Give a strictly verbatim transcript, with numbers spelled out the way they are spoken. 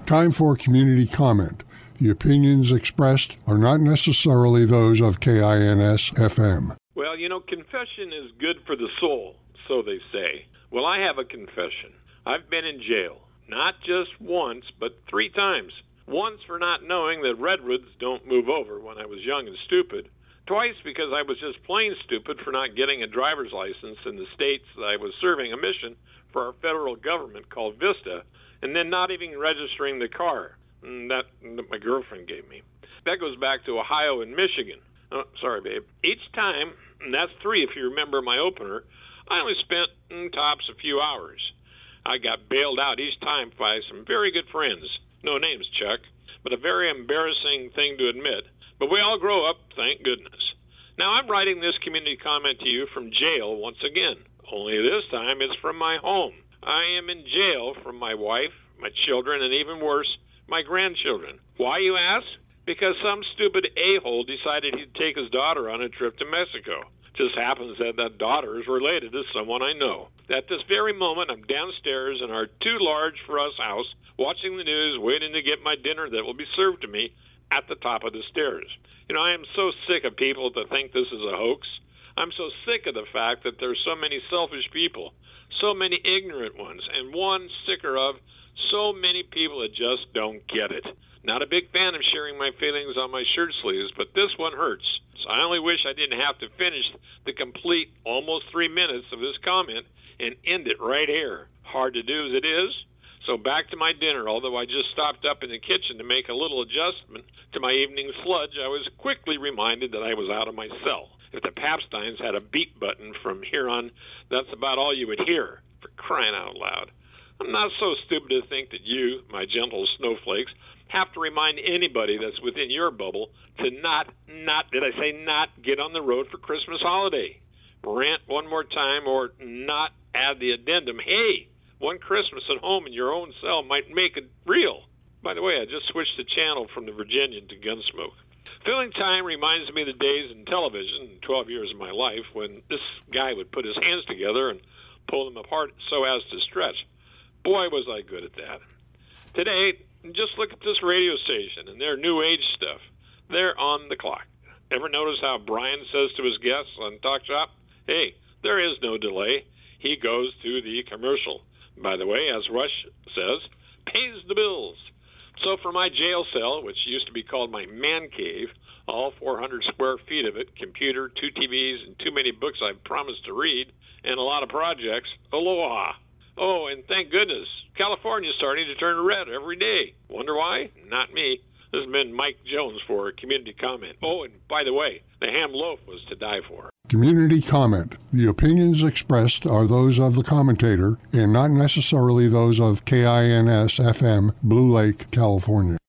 Time for community comment. The opinions expressed are not necessarily those of K I N S F M. Well, you know, confession is good for the soul, so they say. Well, I have a confession. I've been in jail, not just once, but three times. Once for not knowing that redwoods don't move over when I was young and stupid. Twice because I was just plain stupid for not getting a driver's license in the states that I was serving a mission for our federal government called VISTA, and then not even registering the car that, that my girlfriend gave me. That goes back to Ohio and Michigan. Oh, sorry, babe. Each time, and that's three if you remember my opener, I only spent, mm, tops, a few hours. I got bailed out each time by some very good friends. No names, Chuck, but a very embarrassing thing to admit. But we all grow up, thank goodness. Now I'm writing this community comment to you from jail once again. Only this time it's from my home. I am in jail from my wife, my children, and even worse, my grandchildren. Why, you ask? Because some stupid a-hole decided he'd take his daughter on a trip to Mexico. Just happens that that daughter is related to someone I know. At this very moment, I'm downstairs in our too-large-for-us house, watching the news, waiting to get my dinner that will be served to me at the top of the stairs. You know, I am so sick of people that think this is a hoax. I'm so sick of the fact that there's so many selfish people, so many ignorant ones, and one sicker of so many people that just don't get it. Not a big fan of sharing my feelings on my shirt sleeves, but this one hurts. So I only wish I didn't have to finish the complete almost three minutes of this comment and end it right here. Hard to do as it is. So back to my dinner. Although I just stopped up in the kitchen to make a little adjustment to my evening sludge, I was quickly reminded that I was out of my cell. If the Papsteins had a beep button from here on, that's about all you would hear, for crying out loud. I'm not so stupid to think that you, my gentle snowflakes, have to remind anybody that's within your bubble to not, not, did I say not, get on the road for Christmas holiday. Rant one more time or not add the addendum, hey, one Christmas at home in your own cell might make it real. By the way, I just switched the channel from the Virginian to Gunsmoke. Filling time reminds me of the days in television, twelve years of my life, when this guy would put his hands together and pull them apart so as to stretch. Boy, was I good at that. Today, just look at this radio station and their new age stuff. They're on the clock. Ever notice how Brian says to his guests on Talk Shop, hey, there is no delay. He goes to the commercial. By the way, as Rush says, pays the bills. So for my jail cell, which used to be called my man cave, all four hundred square feet of it, computer, two T Vs, and too many books I've promised to read, and a lot of projects, aloha. Oh, and thank goodness, California's starting to turn red every day. Wonder why? Not me. This has been Mike Jones for a community comment. Oh, and by the way, the ham loaf was to die for. Community comment. The opinions expressed are those of the commentator and not necessarily those of K I N S F M, Blue Lake, California.